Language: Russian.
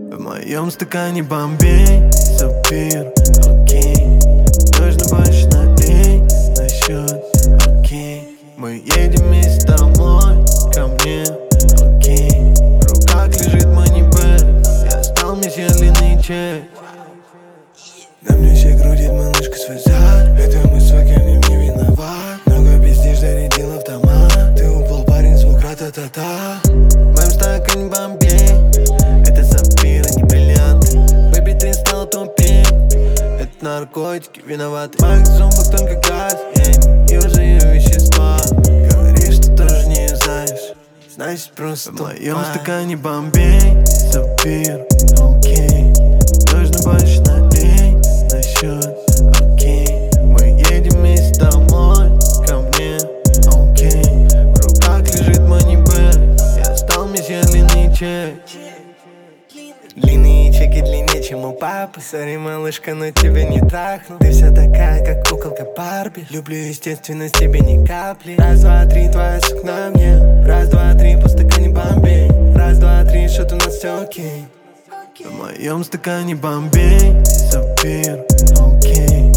В моем стакане Бомбей, сапфир, окей. Нужно больше налей на счет, окей. Мы едем вместе домой, ко мне, окей. В руках лежит манибель, я стал месье длинный чек. На мне все крутит малышка свой зад. Это мы с вагином не виноват. Много пиздишь, зарядил автомат. Ты упал, парень, звук ра-та-та-та. В моем стакане Бомбей, это сапфир, а не бриллиант. Бэби, ты стал тупее, это наркотики виноваты. В моих зубах только газ, и уже ее вещества. Говоришь, что тоже не юзаешь, значит просто в моем стакане Бомбей, сапфир, окей. Нужно больше налей на счет, окей. Мы едем вместе домой, ко мне, окей. В руках лежит манибель, я стал месье длинный чек. Длинные чеки длиннее, чем у папы. Сори, малышка, но тебя не трахну. Ты вся такая, как куколка Барби. Люблю естественность, тебе ни капли. Раз, два, три, твоя сукна мне. Раз, два, три, по стакане Бомбей. Раз, два, три, что-то у нас все окей. В моем стакане Бомбей, сапфир, окей.